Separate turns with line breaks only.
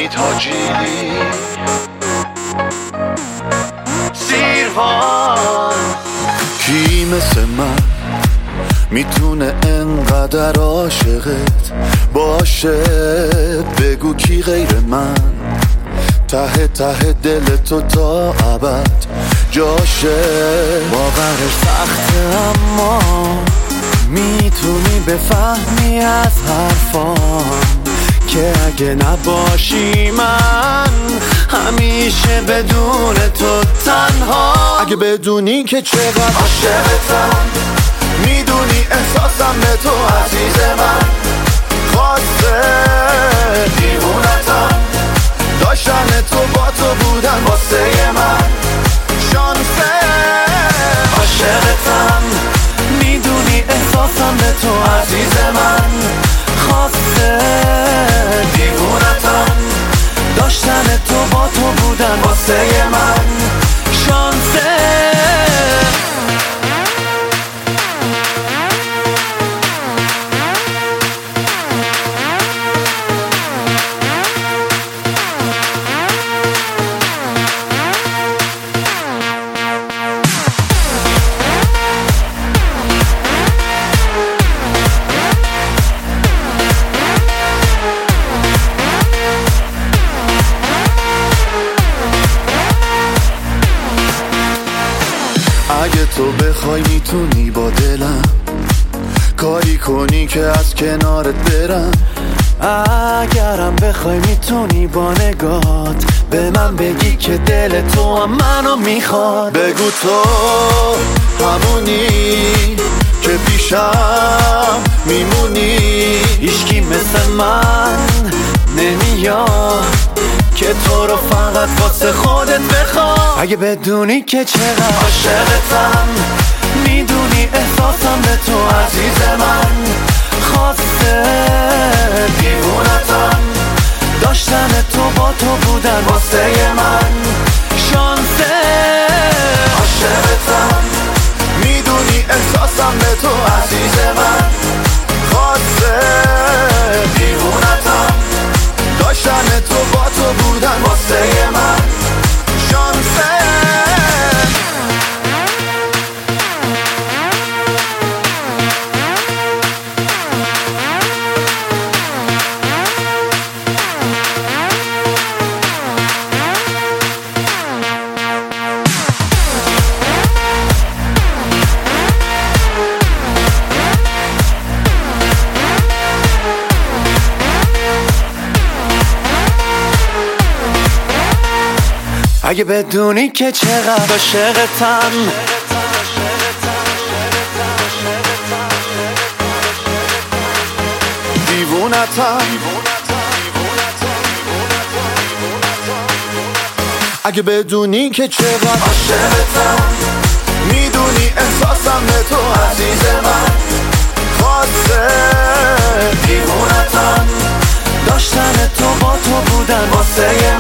میدونی تاجیلی سیرها. کی مثل من میتونه انقدر عاشقت باشه؟ بگو کی غیر من ته ته دل تو تا ابد جاشه. باورش سخته اما میتونی بفهمی از حرفام که اگه نباشی من همیشه بدون تو تنها. اگه بدونی که چقدر عاشقتم میدونی احساسم به تو عزیز من خواسته دیوونتم داشتن تو با تو بودن واسه من شانسه. عاشقتم میدونی احساسم به تو عزیز من خواسته دیوونتم داشتن تو با تو بودن واسه من شانسه. اگه تو بخوای میتونی با دلم کاری کنی که از کنارت برم. اگرم بخوای میتونی با نگات به من بگی که دل تو هم منو میخواد. بگو تو همونی که پیشم میمونی هیچکی مثل من نمیاد که تو رو فقط واسه خودت بخواد. اگه بدونی که چقدر عاشقتم میدونی احساسم به تو عزیز من خواسته دیوونتم داشتن تو با تو بودن واسه من شانسه. عاشقتم میدونی احساسم به تو عزیز من خواسته دیوونتم داشتن تو با تو بودن واسه من شانسه. اگه بدونی که چقدر عاشقتم دیوونتم اگه بدونی که چقدر عاشقتم میدونی احساسم به تو عزیز من خواسته دیوونتم داشتن تو با تو بودن واسه